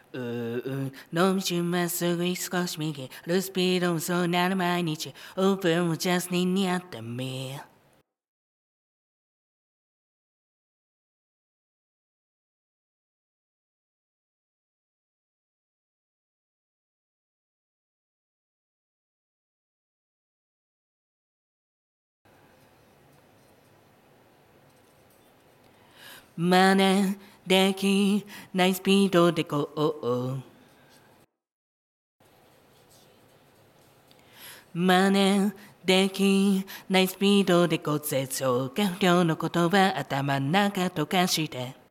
飲み中まっすぐ少し右ルスピードもそうなる毎日オープンもジャスティンにあったみ真似できないスピードでこう真似できないスピードで骨折が不良の言葉頭の中溶かして